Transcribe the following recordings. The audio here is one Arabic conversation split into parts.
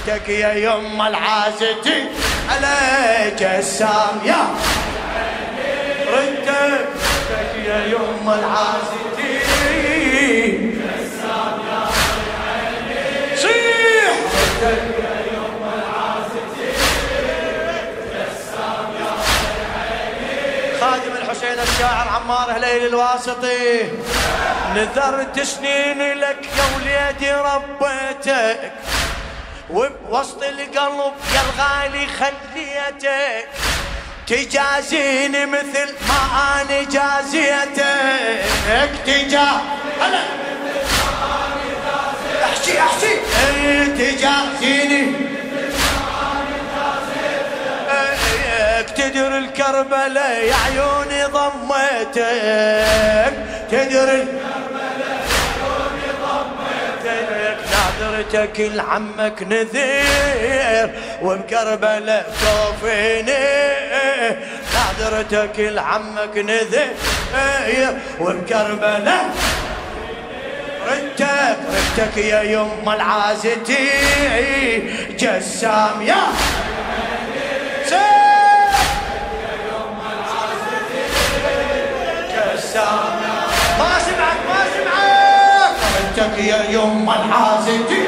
ردك يا يم العازتي على جسام يا ردك يا يم العازتي جسام يا صيح ردك يا يم العازتي جسام يا خادم الحسين الشاعر عمار هليل الواسطي نذرت سنين لك يا وليدي ربيتك وبوسط القلب يا الغالي خليتك تجازيني مثل ما انا جازيتك احشي احشي تجازيني تدري الكربلة يا عيوني ضميتك تدري الكربلة يا عيوني ضميتك نادرتك لعمك نذير وبكربلة توفيني نادرتك لعمك نذير وبكربلة ردك يا يم العازتي جسام يا ما سمعك ردك يا يم العازتي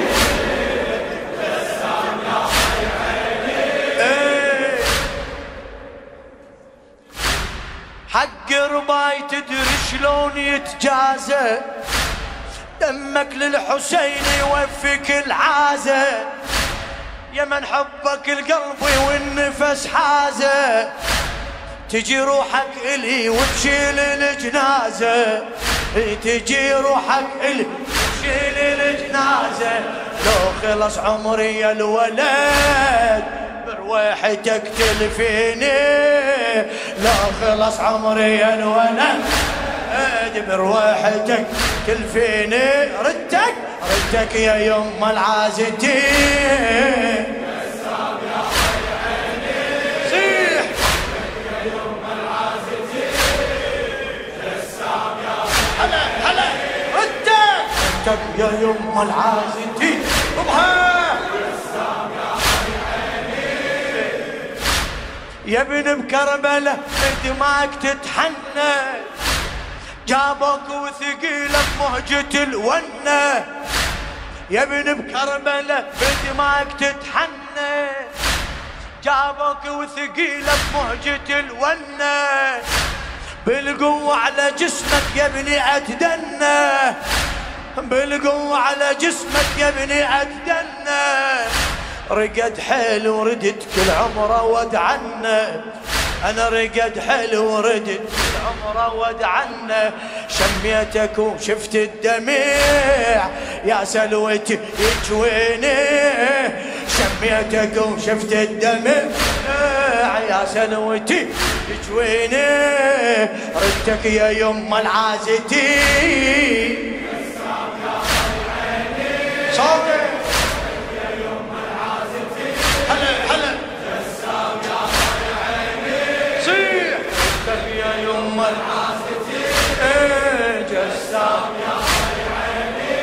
حق رباي تدري شلون يتجازى دمك للحسين يوفيك العازة يا من حبك القلب والنفس حازة تجي روحك إلي وتشيل الجنازة تجي روحك إلي وتشيل الجنازة لو خلص عمري يا الولد برويحتك تلفيني لو خلص عمري يا الولد برويحتك تلفيني ردك يا يم العازتي يا يم العازتي يا ابن بكربلة دماغك تتحنى جابوك وثقيلة بمهجة الونة يا ابن بكربلة بدماغك تتحنى جابوك وثقيلة بمهجة الونة بالقوة على جسمك يا ابني أتدنى بالقوة على جسمك يا ابني أتدنى رقد حلو ردت كل عمره ودعنا أنا رقد حلو ردت كل عمره ودعنا شميتك وشفت الدميع يا سلوتي يجويني شميتك وشفت الدميع يا سلوتي يجويني ردك يا يم العازتي صوتك يا يم العازتي هلا جسام يا عيني صيح ردك يا يم العازتي جسام يا عيني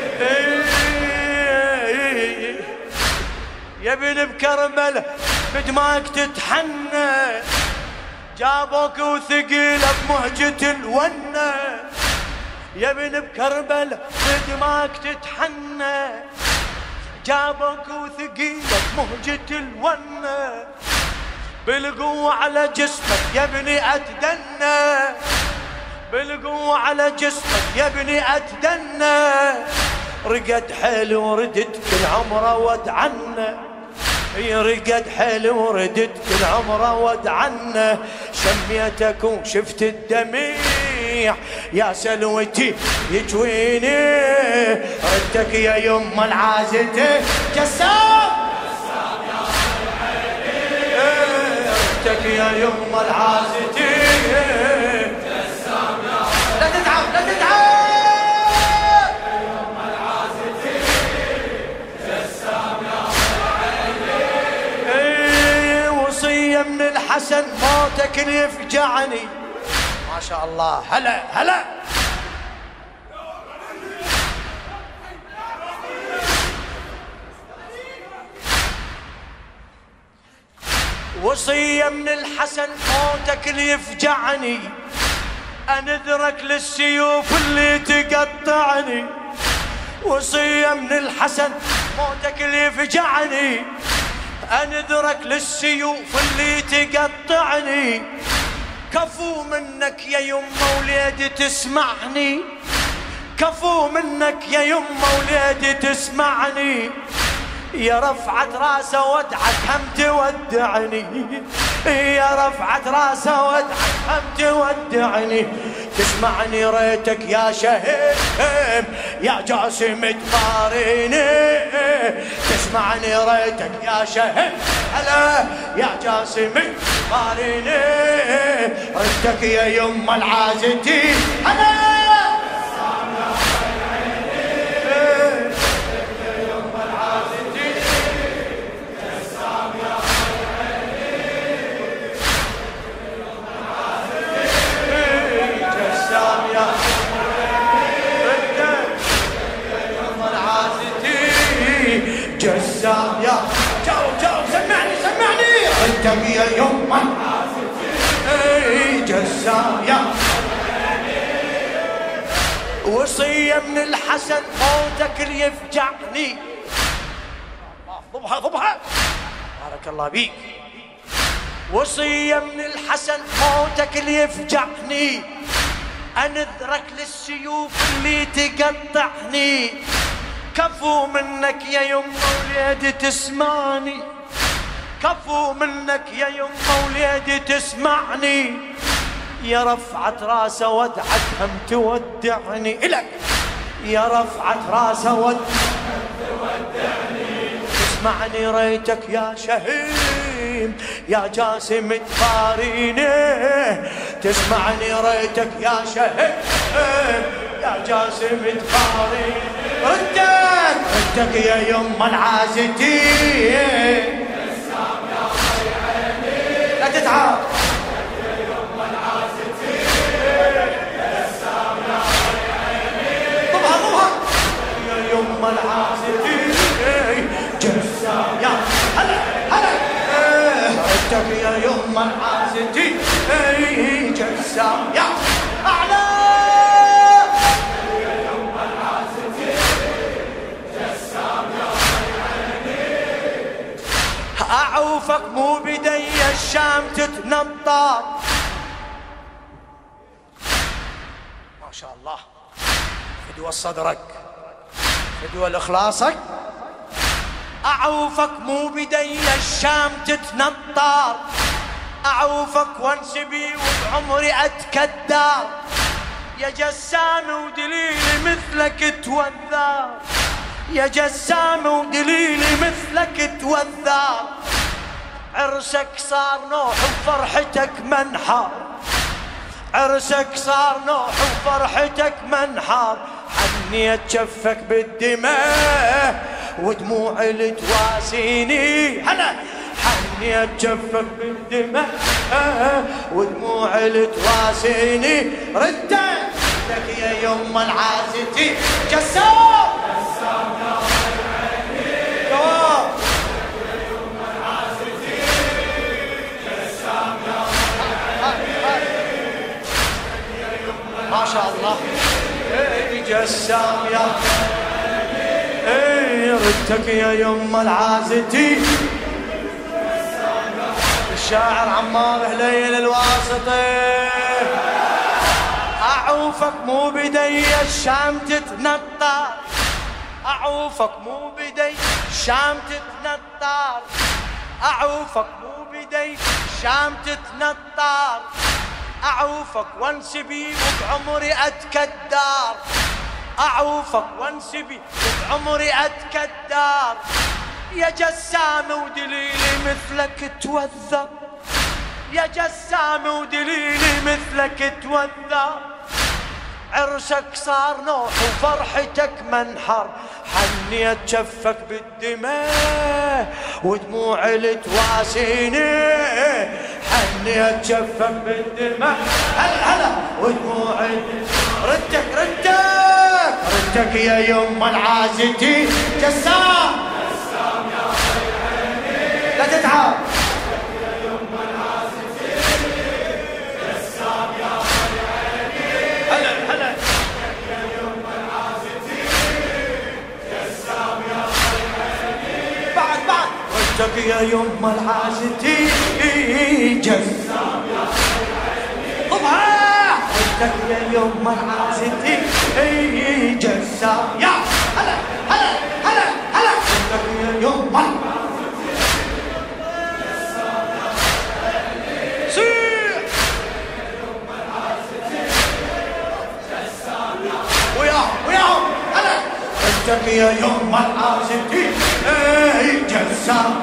يا ابن بكربلة بدماغك تتحنى جابوك وثقيلة بمهجة الونة يا ابن بكربلة بدماغك تتحنى جابوك وثقيلة بمهجة الونة بالقوة على جسمك يا ابني أتدنى بالقوة على جسمك يا ابني أتدنى رقد حلو ردت كل عمره ودعنا رقد حلو ردت كل عمره ودعنا شميتك وشفت الدميع يا سلوتي يجويني ردك يا يم العازتي جسام يا ردك يا يم العازتي جسام لا تتعب لا تتعب من الحسن موتك يفجعني ما شاء الله هلا هلا وصية من الحسن موتك اللي يفجعني، أنذرك للسيوف اللي تقطعني. وصية من الحسن موتك اللي يفجعني، أنذرك للسيوف اللي تقطعني. كفو منك يا يمه وليدي تسمعني، كفو منك يا يمه وليدي تسمعني. يا رفعت راسه ودعك هم تودعني، يا رفعت راسه ودعك هم تودعني. تسمعني ريتك يا شهيم يا جاسم تباريني، تسمعني ريتك يا شهيم هلا يا جاسم تباريني. ردك يا يما العازتي هلا جسام يا جو سمعني ردك يا يما جسام يا. وصية من الحسن موتك اللي يفجعني. ضبها بارك الله بيك. وصية من الحسن موتك اللي يفجعني، أنذرك للسيوف اللي تقطعني. كفو منك يا يمه وليدي تسمعني، كفو منك يا يمه وليدي تسمعني. يا رفعت راسه ودعك هم تودعني إلك، يا رفعت راسه ودعك تودعني. تسمعني ريتك يا شهيم يا جاسم تباريني، تسمعني ريتك يا شهيم يا جاسم تباريني. ردك يا يما العازتي لا تتعب. يا يما العازتي ضبها يا يما العازتي جسام يا هلا ردك يا يما العازتي جسام يا أعلى. أعوفك مو بدي الشام تتنطر. ما شاء الله فدوى صدرك فدوى لإخلاصك. أعوفك مو بدي الشام تتنطر، أعوفك وانسبي وبعمري أتكدر. يا جسام ودليلي مثلك توذر، يا جسام ودليلي مثلك توذر. عرسك صار نوح وفرحتك منحر، عرسك صار نوح وفرحتك منحر. حنيت جفك بالدماء ودموع اللي تواسيني هلا، حنيت جفك بالدماء ودموع اللي تواسيني. ردك يا يما العازتي جسام يا عيني يا يما العازتي جسام يا عيني. ما شاء الله جسام يا ردك يا يما العازتي. الشاعر عمار هليل الواسطي. أعوفك مو بدي الشام تتنطر، أعوفك مو بدي الشام تتنطر، أعوفك مو بدي الشام تتنطر. أعوفك وانسبي وبعمري أتكدر، أعوفك وانسبي وبعمري أتكدر. يا جسام ودليلي مثلك توذر، يا جسام ودليلي مثلك توذر. عرسك صار نوح وفرحتك منحر، حنيت جفك بالدماء ودموع اللي تواسيني. حنيت جفك بالدماء هلا ودموع ردك يا يما العازتي جسام يا عيني لا تتعب. عشتك يا يما العازتي جسام يا طبعا عشتك يا يما العازتي جسام يا هلا هلا هلا هلا عشتك يا يما عشتك يا يما العازتي جسام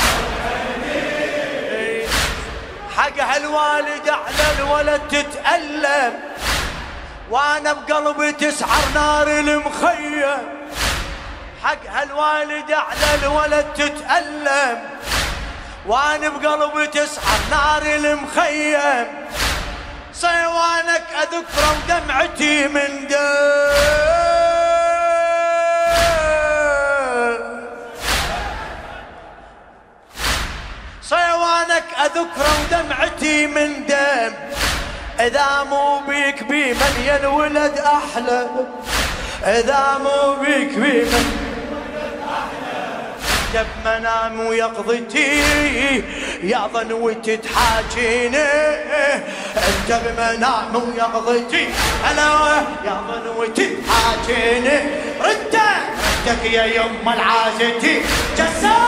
حق هالوالد على الولد تتألم وانا بقلبي تسعر نار المخيم حق هالوالد على الولد تتألم وانا بقلبي تسعر نار المخيم صيوانك اذكره ودمعتي من دم صيوانك اذكره ودمعتي من دم اذا مو بيك بمن ينولد احلى اذا مو بيك بمن دب منام ويقظتي يا ظنوتي تحاجيني انت بمنام ويقظتي انا يا ظنوتي تحاجيني ردك يا يما العازتي جسام